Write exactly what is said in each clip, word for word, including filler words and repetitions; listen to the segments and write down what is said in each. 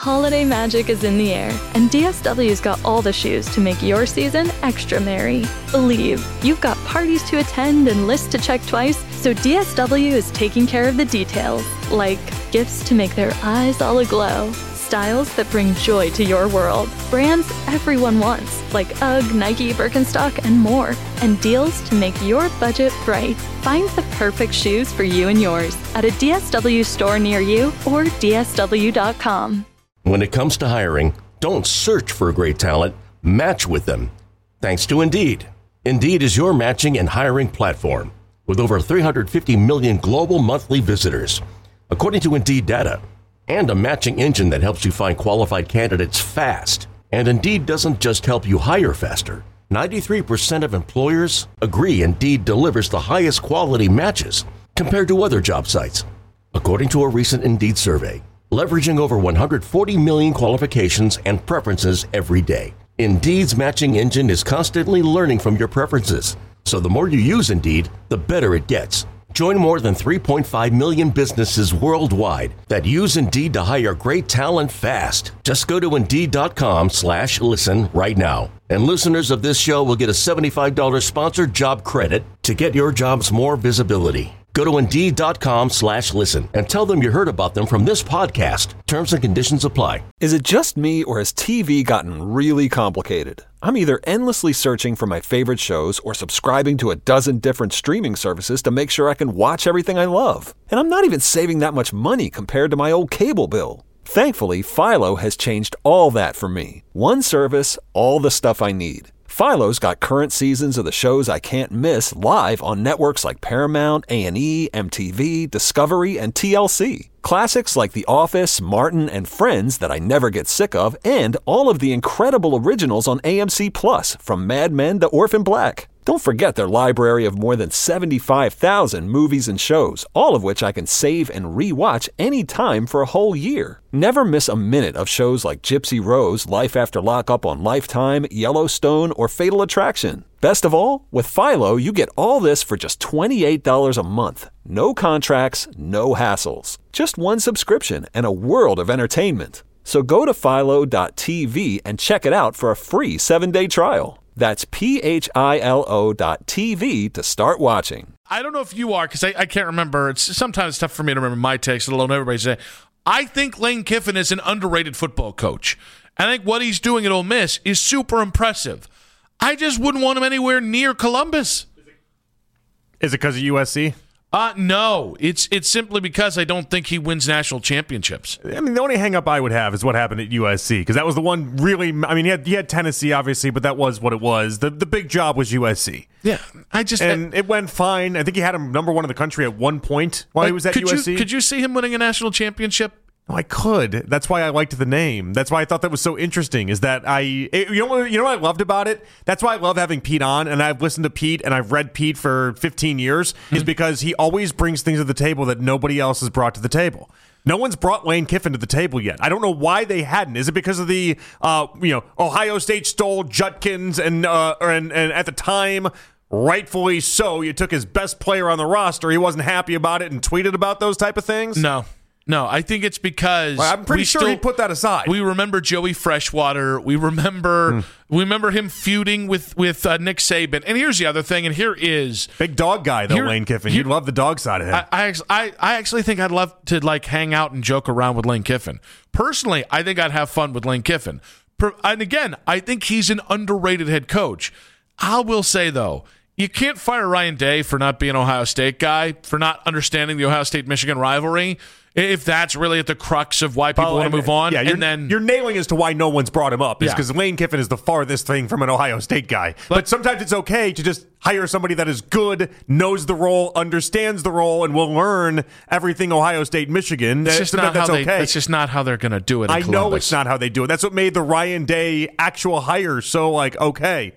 Holiday magic is in the air, and D S W's got all the shoes to make your season extra merry. Believe, you've got parties to attend and lists to check twice, so D S W is taking care of the details, like gifts to make their eyes all aglow, styles that bring joy to your world, brands everyone wants, like UGG, Nike, Birkenstock, and more, and deals to make your budget bright. Find the perfect shoes for you and yours at a D S W store near you or D S W dot com. When it comes to hiring, don't search for great talent, match with them. Thanks to Indeed. Indeed is your matching and hiring platform with over three hundred fifty million global monthly visitors, according to Indeed data, and a matching engine that helps you find qualified candidates fast. And Indeed doesn't just help you hire faster. ninety-three percent of employers agree Indeed delivers the highest quality matches compared to other job sites, according to a recent Indeed survey. Leveraging over one hundred forty million qualifications and preferences every day. Indeed's matching engine is constantly learning from your preferences, so the more you use Indeed, the better it gets. Join more than three point five million businesses worldwide that use Indeed to hire great talent fast. Just go to Indeed.com slash listen right now. And listeners of this show will get a seventy-five dollars sponsored job credit to get your jobs more visibility. Go to Indeed.com slash listen and tell them you heard about them from this podcast. Terms and conditions apply. Is it just me, or has T V gotten really complicated? I'm either endlessly searching for my favorite shows or subscribing to a dozen different streaming services to make sure I can watch everything I love. And I'm not even saving that much money compared to my old cable bill. Thankfully, Philo has changed all that for me. One service, all the stuff I need. Philo's got current seasons of the shows I can't miss live on networks like Paramount, A and E, M T V, Discovery, and T L C. Classics like The Office, Martin, and Friends that I never get sick of, and all of the incredible originals on A M C Plus, from Mad Men to Orphan Black. Don't forget their library of more than seventy-five thousand movies and shows, all of which I can save and re-watch anytime for a whole year. Never miss a minute of shows like Gypsy Rose, Life After Lockup on Lifetime, Yellowstone, or Fatal Attraction. Best of all, with Philo, you get all this for just twenty-eight dollars a month. No contracts, no hassles. Just one subscription and a world of entertainment. So go to Philo dot T V and check it out for a free seven-day trial. That's P H I L O dot T V to start watching. I don't know if you are, because I, I can't remember. It's sometimes it's tough for me to remember my takes, let alone everybody say. I think Lane Kiffin is an underrated football coach. I think what he's doing at Ole Miss is super impressive. I just wouldn't want him anywhere near Columbus. Is it because of U S C? Uh, no, it's it's simply because I don't think he wins national championships. I mean, the only hang-up I would have is what happened at U S C, because that was the one really, I mean, he had, he had Tennessee, obviously, but that was what it was. The the big job was U S C. Yeah, I just... And I, it went fine. I think he had him number one in the country at one point while like, he was at could U S C. You, could you see him winning a national championship? Oh, I could. That's why I liked the name. That's why I thought that was so interesting, is that I, it, you know what, you know what I loved about it? That's why I love having Pete on, and I've listened to Pete, and I've read Pete for fifteen years, mm-hmm. is because he always brings things to the table that nobody else has brought to the table. No one's brought Lane Kiffin to the table yet. I don't know why they hadn't. Is it because of the, uh, you know, Ohio State stole Judkins, and, uh, and, and at the time, rightfully so, you took his best player on the roster, he wasn't happy about it and tweeted about those type of things? No. No, I think it's because well, I'm pretty sure still, he put that aside. We remember Joey Freshwater. We remember mm. we remember him feuding with with uh, Nick Saban. And here's the other thing. And here is big dog guy though, here, Lane Kiffin. You'd love the dog side of him. I, I I I actually think I'd love to like hang out and joke around with Lane Kiffin. Personally, I think I'd have fun with Lane Kiffin. Per, and again, I think he's an underrated head coach. I will say though, you can't fire Ryan Day for not being an Ohio State guy, for not understanding the Ohio State-Michigan rivalry, if that's really at the crux of why people well, want to move on. Yeah, you're, and then you're nailing as to why no one's brought him up, is yeah. because Lane Kiffin is the farthest thing from an Ohio State guy. But, but sometimes it's okay to just hire somebody that is good, knows the role, understands the role, and will learn everything Ohio State, Michigan. That's just, not, that's how they, okay. that's just not how they're going to do it in I Columbus. know it's not how they do it. That's what made the Ryan Day actual hire so, like, okay.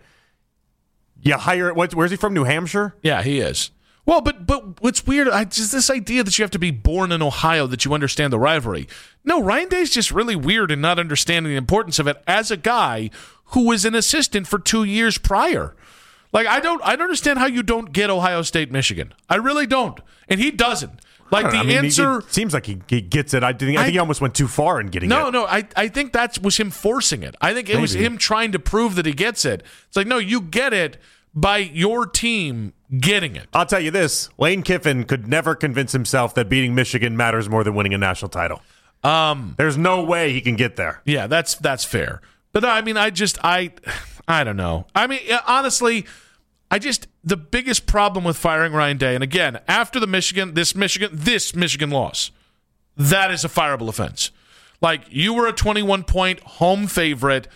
You hire, what, where's he from, New Hampshire? Yeah, he is. Well, but but what's weird, I just this idea that you have to be born in Ohio that you understand the rivalry. No, Ryan Day's just really weird in not understanding the importance of it as a guy who was an assistant for two years prior. Like, I don't I don't understand how you don't get Ohio State, Michigan. I really don't. And he doesn't. Like the I mean, answer it seems like he, he gets it. I think I, I think he almost went too far in getting no, it. No, no. I, I think that was him forcing it. I think it Maybe. was him trying to prove that he gets it. It's like, no, you get it by your team getting it. I'll tell you this: Lane Kiffin could never convince himself that beating Michigan matters more than winning a national title. Um, There's no way he can get there. Yeah, that's that's fair. But I mean, I just I I don't know. I mean, honestly, I just the biggest problem with firing Ryan Day, and again, after the Michigan, this Michigan, this Michigan loss, that is a fireable offense. Like, you were a twenty-one point home favorite,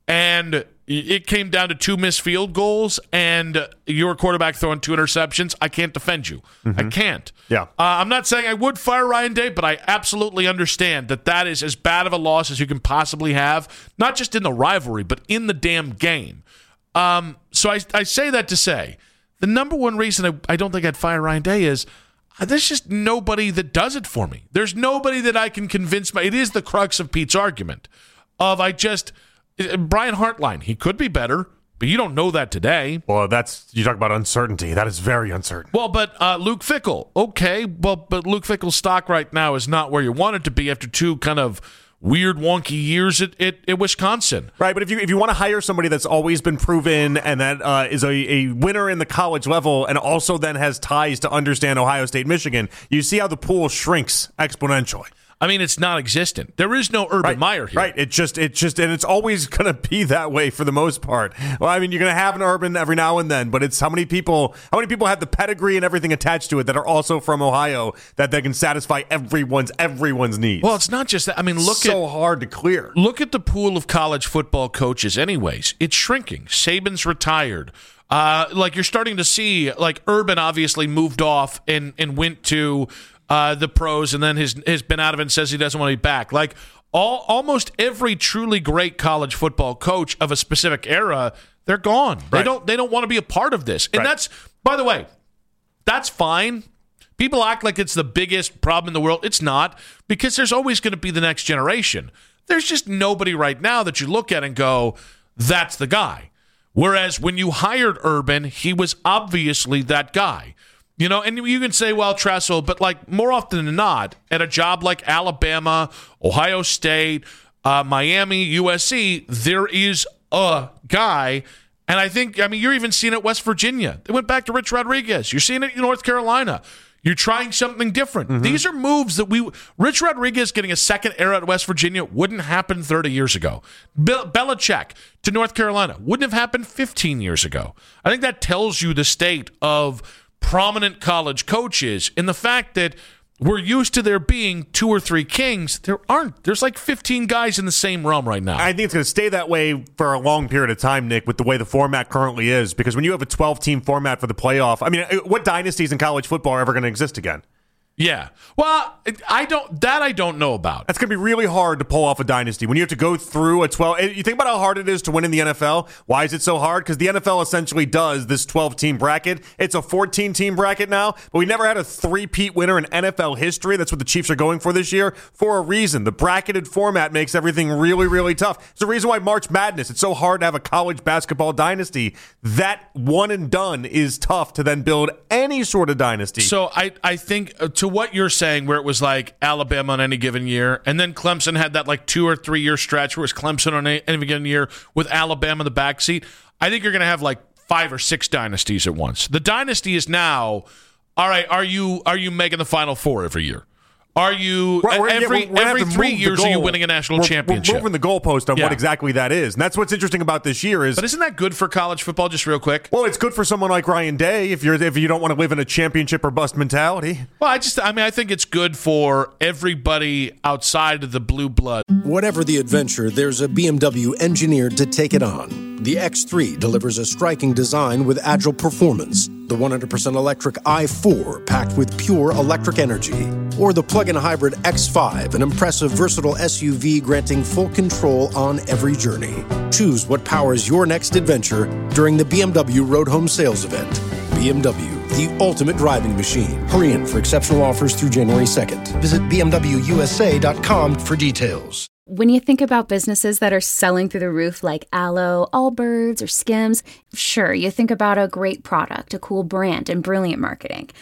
and it came down to two missed field goals, and your quarterback throwing two interceptions. I can't defend you. Mm-hmm. I can't. Yeah. Uh, I'm not saying I would fire Ryan Day, but I absolutely understand that that is as bad of a loss as you can possibly have, not just in the rivalry, but in the damn game. Um, so I, I say that to say the number one reason I, I don't think I'd fire Ryan Day is uh, there's just nobody that does it for me. There's nobody that I can convince. My, it is the crux of Pete's argument of I just – Brian Hartline, he could be better, but you don't know that today. Well, that's you talk about uncertainty. That is very uncertain. Well, but uh, Luke Fickell, okay, well, but Luke Fickell's stock right now is not where you want it to be after two kind of weird, wonky years at, at, at Wisconsin. Right, but if you if you want to hire somebody that's always been proven and that uh, is a, a winner in the college level and also then has ties to understand Ohio State, Michigan, you see how the pool shrinks exponentially. I mean, it's non-existent. There is no Urban right, Meyer here. Right. It just, it just, and it's always going to be that way for the most part. Well, I mean, you're going to have an Urban every now and then, but it's how many people, how many people have the pedigree and everything attached to it that are also from Ohio that they can satisfy everyone's everyone's needs. Well, it's not just that. I mean, look so at so hard to clear. Look at the pool of college football coaches. Anyways, it's shrinking. Saban's retired. Uh, like you're starting to see, like Urban obviously moved off and and went to. Uh, the pros, and then has has been out of it and says he doesn't want to be back. Like all almost every truly great college football coach of a specific era, they're gone. Right. They don't they don't want to be a part of this. And right. that's, by the way, that's fine. People act like it's the biggest problem in the world. It's not, because there's always going to be the next generation. There's just nobody right now that you look at and go, that's the guy. Whereas when you hired Urban, he was obviously that guy. You know, and you can say, well, Tressel, but like more often than not, at a job like Alabama, Ohio State, uh, Miami, U S C, there is a guy. And I think, I mean, you're even seeing it at West Virginia. They went back to Rich Rodriguez. You're seeing it in North Carolina. You're trying something different. Mm-hmm. These are moves that we, Rich Rodriguez getting a second era at West Virginia wouldn't happen thirty years ago. Be- Belichick to North Carolina wouldn't have happened fifteen years ago. I think that tells you the state of prominent college coaches, in the fact that we're used to there being two or three kings. There aren't. There's like fifteen guys in the same realm right now. I think it's going to stay that way for a long period of time, Nick, with the way the format currently is, because when you have a twelve-team format for the playoff, I mean, what dynasties in college football are ever going to exist again? Yeah. Well, I don't, that I don't know about. That's going to be really hard to pull off a dynasty when you have to go through a twelve. You think about how hard it is to win in the N F L. Why is it so hard? Because the N F L essentially does this twelve-team bracket. It's a fourteen-team bracket now, but we never had a three-peat winner in N F L history. That's what the Chiefs are going for this year for a reason. The bracketed format makes everything really, really tough. It's the reason why March Madness, it's so hard to have a college basketball dynasty. That one and done is tough to then build any sort of dynasty. So I, I think uh, to what you're saying, where it was like Alabama on any given year, and then Clemson had that like two or three year stretch where it was Clemson on any, any given year with Alabama in the backseat. I think you're going to have like five or six dynasties at once. The dynasty is now, all right, are you are you making the Final Four every year? Are you right, we're, every yeah, we're, we're every three years are you winning a national we're, championship? We're moving the goalpost on yeah. what exactly that is, and that's what's interesting about this year. Is but isn't that good for college football? Just real quick. Well, it's good for someone like Ryan Day if you're if you don't want to live in a championship or bust mentality. Well, I just I mean I think it's good for everybody outside of the blue blood. Whatever the adventure, there's a B M W engineered to take it on. The X three delivers a striking design with agile performance. The one hundred percent electric i four packed with pure electric energy. Or the plug-in hybrid X five, an impressive, versatile S U V granting full control on every journey. Choose what powers your next adventure during the B M W Road Home Sales Event. B M W, the ultimate driving machine. Hurry in for exceptional offers through January second. Visit b m w u s a dot com for details. When you think about businesses that are selling through the roof like Aloe, Allbirds, or Skims, sure, you think about a great product, a cool brand, and brilliant marketing.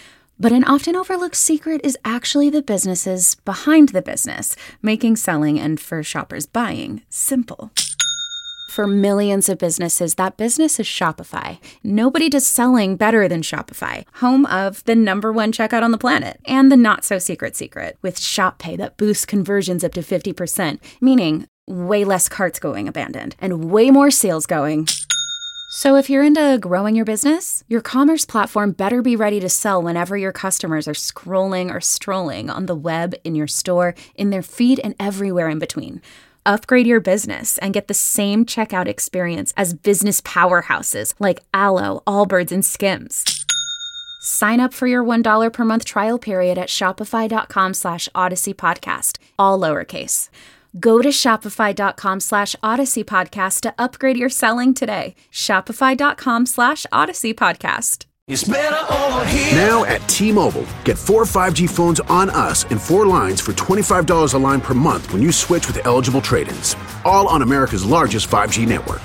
But an often overlooked secret is actually the businesses behind the business, making selling and for shoppers buying simple. For millions of businesses, that business is Shopify. Nobody does selling better than Shopify, home of the number one checkout on the planet and the not-so-secret secret with Shop Pay that boosts conversions up to fifty percent, meaning way less carts going abandoned and way more sales going. So if you're into growing your business, your commerce platform better be ready to sell whenever your customers are scrolling or strolling on the web, in your store, in their feed, and everywhere in between. Upgrade your business and get the same checkout experience as business powerhouses like Alo, Allbirds, and Skims. Sign up for your one dollar per month trial period at shopify.com slash Odyssey Podcast, all lowercase. Go to shopify.com slash Odyssey Podcast to upgrade your selling today. Shopify.com slash Odyssey Podcast. It's better over here. Now at T-Mobile, get four five G phones on us and four lines for twenty-five dollars a line per month when you switch with eligible trade-ins. All on America's largest five G network.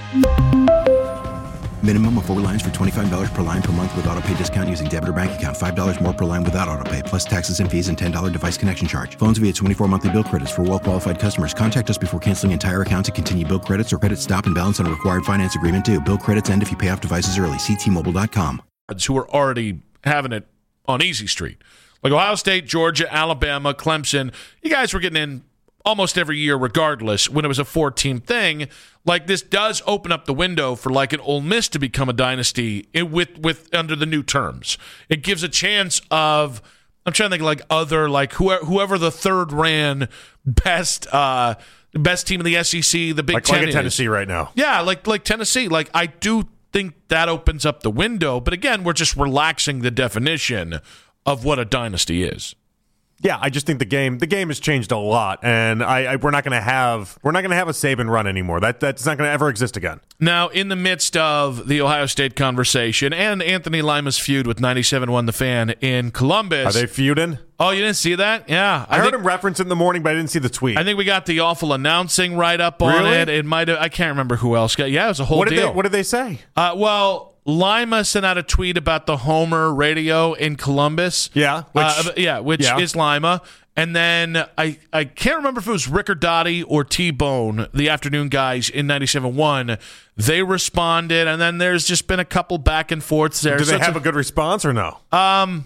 Minimum of four lines for twenty-five dollars per line per month with autopay discount using debit or bank account. five dollars more per line without autopay, plus taxes and fees and ten dollars device connection charge. Phones via twenty-four monthly bill credits for well-qualified customers. Contact us before canceling entire account to continue bill credits or credit stop and balance on required finance agreement due. Bill credits end if you pay off devices early. See T Mobile dot com. Who are already having it on easy street. Like Ohio State, Georgia, Alabama, Clemson. You guys were getting in almost every year regardless when it was a four-team thing. Like, this does open up the window for like an Ole Miss to become a dynasty with with under the new terms. It gives a chance of, I'm trying to think like other, like whoever, whoever the third ran best uh, best team in the S E C, the Big like, Ten like is. Tennessee right now. Yeah, like like Tennessee. Like, I do think that opens up the window, but again, we're just relaxing the definition of what a dynasty is. Yeah, I just think the game the game has changed a lot, and I, I we're not going to have we're not going to have a Saban run anymore. That that's not going to ever exist again. Now, in the midst of the Ohio State conversation and Anthony Lima's feud with ninety-seven point one The Fan in Columbus, are they feuding? Oh, you didn't see that? Yeah, I, I think, heard him reference it in the morning, but I didn't see the tweet. I think we got the awful announcing right up on really? it. It might have. I can't remember who else got. Yeah, it was a whole what did deal. They, what did they say? Uh, well. Lima sent out a tweet about the Homer radio in Columbus. Yeah, which, uh, yeah, which yeah. is Lima. And then I, I can't remember if it was Rick or Dottie or T-Bone, the afternoon guys in ninety-seven point one. They responded, and then there's just been a couple back and forths there. Do so they have a, a good response or no? Um,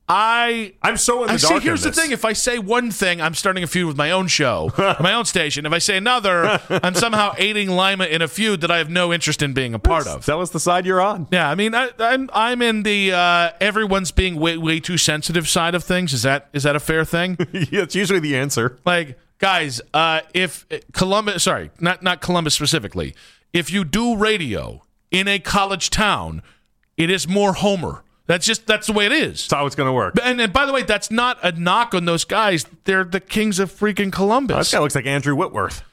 I I'm so in the I dark. See, here's in the this. thing: if I say one thing, I'm starting a feud with my own show, my own station. If I say another, I'm somehow aiding Lima in a feud that I have no interest in being a part of. That was the side you're on. Yeah, I mean, I, I'm I'm in the uh, everyone's being way way too sensitive side of things. Is that is that a fair thing? Yeah, it's usually the answer. Like, guys, uh, if Columbus, sorry, not not Columbus specifically, if you do radio in a college town, it is more Homer. That's just that's the way it is. That's how it's going to work. And, and by the way, that's not a knock on those guys. They're the kings of freaking Columbus. Oh, this guy looks like Andrew Whitworth.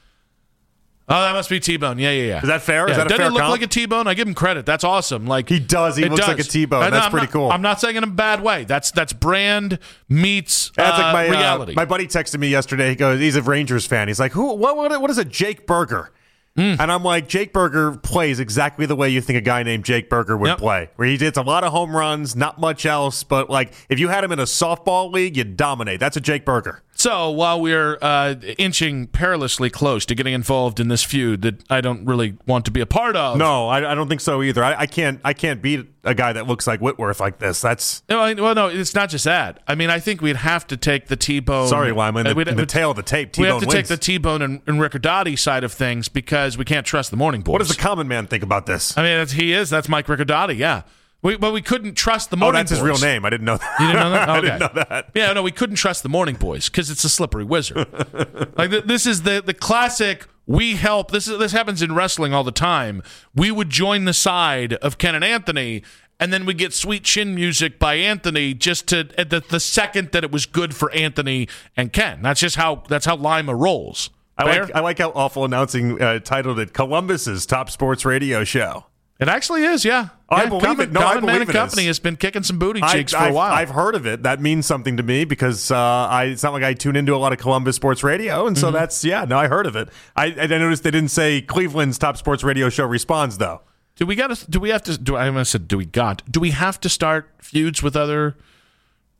Oh, that must be T-Bone. Yeah, yeah, yeah. Is that fair? Yeah. Is that a Doesn't fair it look comp? like a T-Bone? I give him credit. That's awesome. Like he does. He looks does. like a T-Bone. And That's I'm pretty not, cool. I'm not saying in a bad way. That's that's brand meets That's uh, like my, reality. Uh, my buddy texted me yesterday. He goes, he's a Rangers fan. He's like, who? What? What, what is a Jake Berger? Mm. And I'm like, Jake Berger plays exactly the way you think a guy named Jake Berger would yep. play, where he hits a lot of home runs, not much else. But like, if you had him in a softball league, you'd dominate. That's a Jake Berger. So while we're uh, inching perilously close to getting involved in this feud that I don't really want to be a part of, no, I, I don't think so either. I, I can't. I can't beat a guy that looks like Whitworth like this. That's no, I, well, no, it's not just that. I mean, I think we'd have to take the T-Bone. Sorry, Lyman. The, uh, in the tail of the tape, T-Bone we have to wins. take the T-Bone and, and Riccardotti side of things because we can't trust the Morning Boys. What does the common man think about this? I mean, that's, he is. That's Mike Riccardotti. Yeah. We, but we couldn't trust the Morning Boys. Oh, that's Boys. his real name. I didn't know that. You didn't know that? Okay. I didn't know that. Yeah, no, we couldn't trust the Morning Boys because it's a slippery wizard. Like th- this is the the classic. We help. This is this happens in wrestling all the time. We would join the side of Ken and Anthony, and then we get sweet chin music by Anthony just to at the, the second that it was good for Anthony and Ken. That's just how that's how Lima rolls. I Fair? like I like how awful announcing uh, titled it Columbus's top sports radio show. It actually is, yeah. I yeah, believe Common, it. No, I Common believe Man and it Company is. has been kicking some booty I, cheeks for I've, a while. I've heard of it. That means something to me because uh, I, it's not like I tune into a lot of Columbus sports radio, and so Mm-hmm. that's yeah. No, I heard of it. I, I noticed they didn't say Cleveland's top sports radio show responds though. Do we got to? Do we have to? Do I almost said? Do we got? Do we have to start feuds with other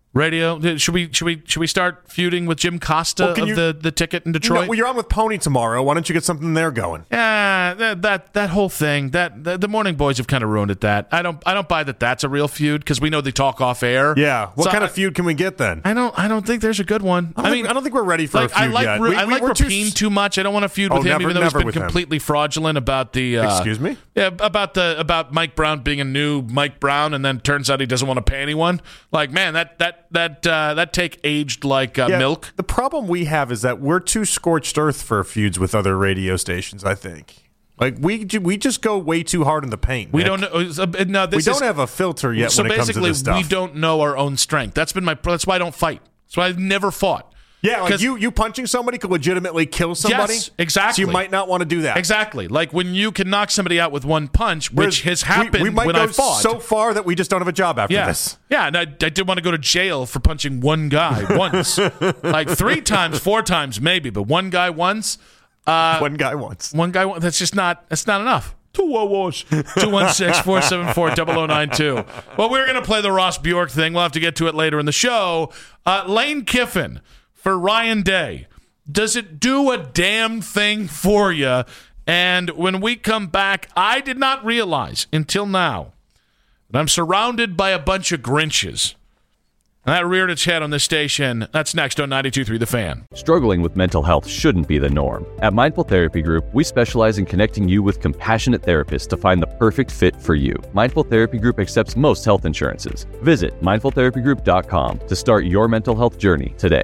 Radio. Should we should we should we start feuding with Jim Costa well, of you, the, the ticket in Detroit? No, well, you're on with Pony tomorrow. Why don't you get something there going? Yeah, that that, that whole thing. That the, the Morning Boys have kind of ruined it. That I don't I don't buy that. That's a real feud because we know they talk off air. Yeah. What so kind I, of feud can we get then? I don't I don't think there's a good one. I, I mean, mean, I don't think we're ready for like, a feud I like yet. we, We, I we, like Rapine too, too much. I don't want to feud oh, with him, never, even though he's been completely him. fraudulent about the. Uh, Excuse me. Yeah, about the about Mike Brown being a new Mike Brown, and then turns out he doesn't want to pay anyone. Like, man, that that that uh, that take aged like uh, yeah, milk. The problem we have is that we're too scorched earth for feuds with other radio stations. I think, like we we just go way too hard in the paint. We Nick. don't know. No, this we is, don't have a filter yet. So when it comes to basically, this stuff. we don't know our own strength. That's been my. That's why I don't fight. That's why I've never fought. Yeah, like you, you punching somebody could legitimately kill somebody. Yes, exactly. So you might not want to do that. Exactly. Like when you can knock somebody out with one punch, which Whereas has happened we, we might when go I fought. so far that we just don't have a job after yeah. this. Yeah, and I, I did want to go to jail for punching one guy once. Like three times, four times maybe, but one guy once. Uh, one guy once. One guy once. That's just not, that's not enough. two one six, four seven four, zero zero nine two. Well, we're going to play the Ross Bjork thing. We'll have to get to it later in the show. Uh, Lane Kiffin for Ryan Day. Does it do a damn thing for you? And when we come back, I did not realize until now that I'm surrounded by a bunch of Grinches. And that reared its head on this station. That's next on ninety-two point three The Fan. Struggling with mental health shouldn't be the norm. At Mindful Therapy Group, we specialize in connecting you with compassionate therapists to find the perfect fit for you. Mindful Therapy Group accepts most health insurances. Visit mindful therapy group dot com to start your mental health journey today.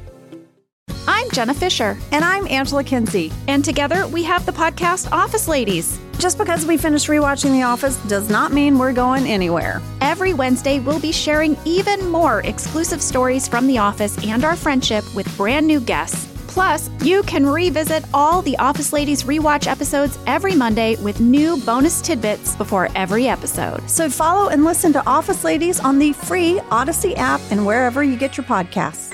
I'm Jenna Fisher. And I'm Angela Kinsey. And together we have the podcast Office Ladies. Just because we finished rewatching The Office does not mean we're going anywhere. Every Wednesday, we'll be sharing even more exclusive stories from The Office and our friendship with brand new guests. Plus, you can revisit all the Office Ladies rewatch episodes every Monday with new bonus tidbits before every episode. So follow and listen to Office Ladies on the free Odyssey app and wherever you get your podcasts.